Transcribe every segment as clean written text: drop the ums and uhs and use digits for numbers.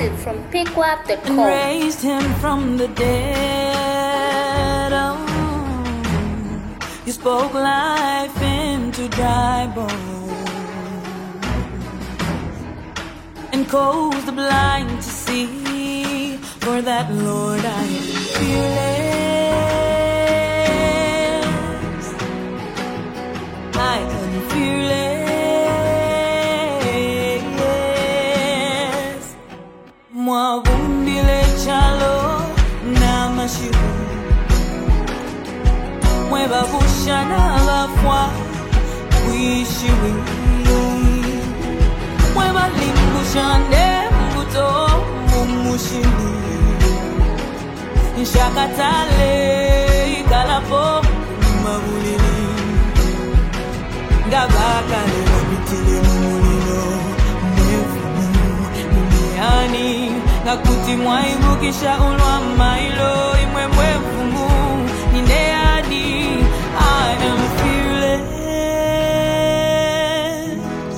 Exclusive from PickWap.com. And raised him from the dead. Oh, you spoke life into dry bones and caused the blind to see. For that, Lord, I am fearless. I am fearless. Moi vumbile chalo na mashiru. Moi babusha na bafwa wishiwi. Moi balimbusha ndembuto mumushini. Nshakatale ikalapo mabulili. Ngabakale wabitile mumulilo. Mwefumu ngakuti mwaibukisha ulwa mailo. Imwe mwefumu nindeadi. I am fearless.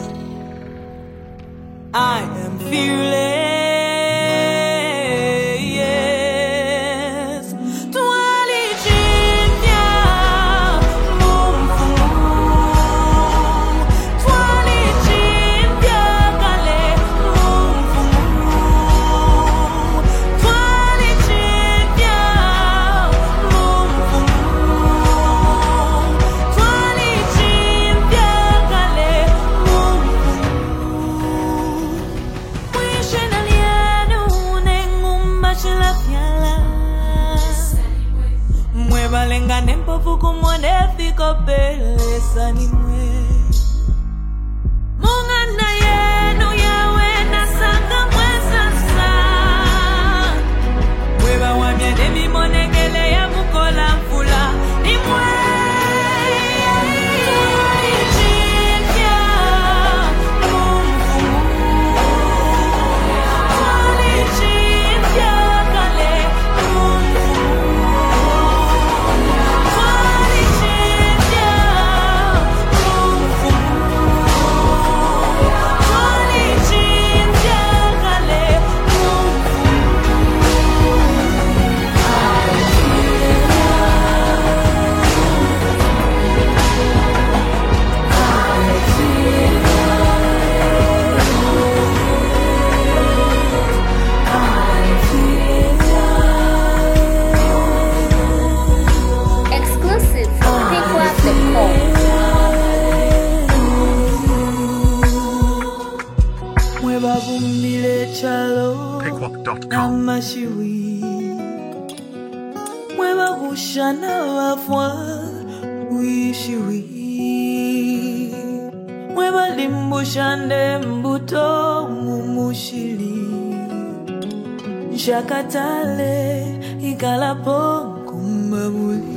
I am fearless. Balenga nempo fuku mwende fiko pele sanimwe. Munga na yenu yawe na sanga mwesasa. Weba wamye demi monekele ya mukola mfula. Nimwe PickWap.com. Mweba bushana wafwa wishiwi. Mweba limbushande mbuto mumushili. Nshakatale ikalapo kumbabuli.